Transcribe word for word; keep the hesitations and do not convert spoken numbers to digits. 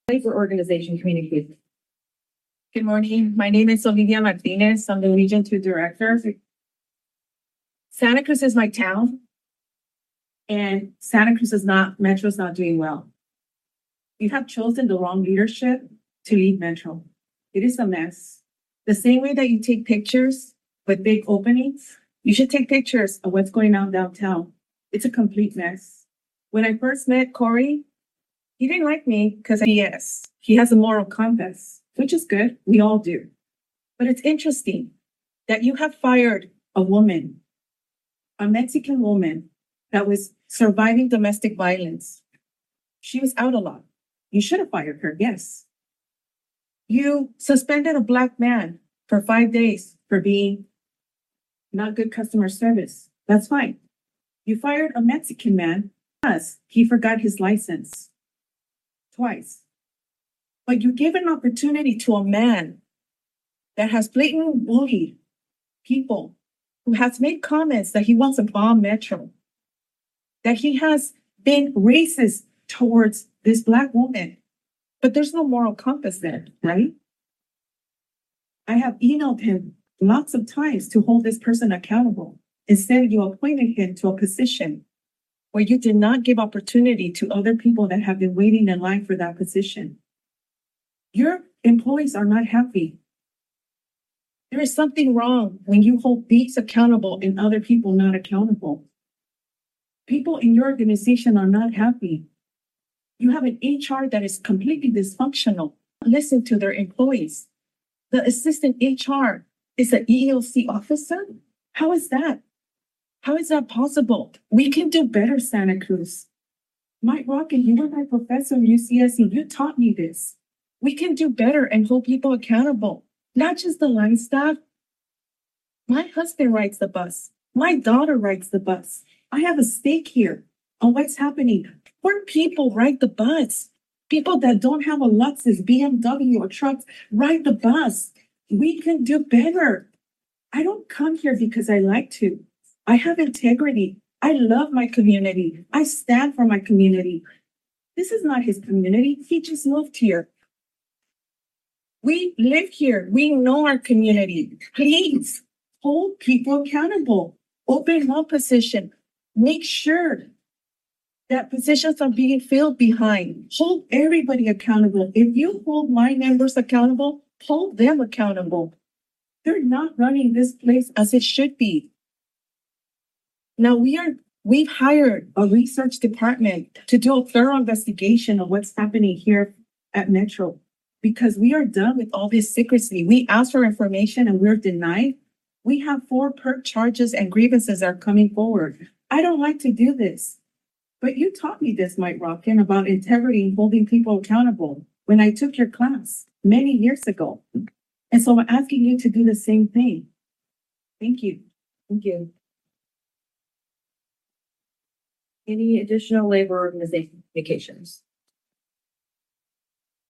Labor Organization Communication. Good morning. My name is Olivia Martinez. I'm the Region Two Director. Santa Cruz is my town, and Santa Cruz is not, Metro's not doing well. You have chosen the wrong leadership to lead Metro. It is a mess. The same way that you take pictures with big openings, you should take pictures of what's going on downtown. It's a complete mess. When I first met Corey, he didn't like me because yes, he has a moral compass, which is good. We all do. But it's interesting that you have fired a woman, a Mexican woman that was surviving domestic violence. She was out a lot. You should have fired her, yes. You suspended a black man for five days for being not good customer service. That's fine. You fired a Mexican man because he forgot his license twice. But you give an opportunity to a man that has blatantly bullied people, who has made comments that he wants to bomb Metro, that he has been racist towards this black woman. But there's no moral compass there, right? I have emailed him lots of times to hold this person accountable. Instead, you appointed him to a position where you did not give opportunity to other people that have been waiting in line for that position. Your employees are not happy. There is something wrong when you hold these accountable and other people not accountable. People in your organization are not happy. You have an H R that is completely dysfunctional. Listen to their employees. The assistant H R is an E E O C officer? How is that? How is that possible? We can do better, Santa Cruz. Mike Rocket, you were my professor at U C S C. You taught me this. We can do better and hold people accountable, not just the line staff. My husband rides the bus. My daughter rides the bus. I have a stake here on what's happening. Poor people ride the bus. People that don't have a Lexus, B M W, or trucks ride the bus. We can do better. I don't come here because I like to. I have integrity. I love my community. I stand for my community. This is not his community. He just moved here. We live here. We know our community. Please hold people accountable. Open one position. Make sure that positions are being filled behind. Hold everybody accountable. If you hold my members accountable, hold them accountable. They're not running this place as it should be. Now we are, we've hired a research department to do a thorough investigation of what's happening here at Metro, because we are done with all this secrecy. We asked for information and we're denied. We have four perk charges and grievances that are coming forward. I don't like to do this, but you taught me this, Mike Rockin, about integrity and holding people accountable when I took your class many years ago. And so I'm asking you to do the same thing. Thank you. Thank you. Any additional labor organization communications?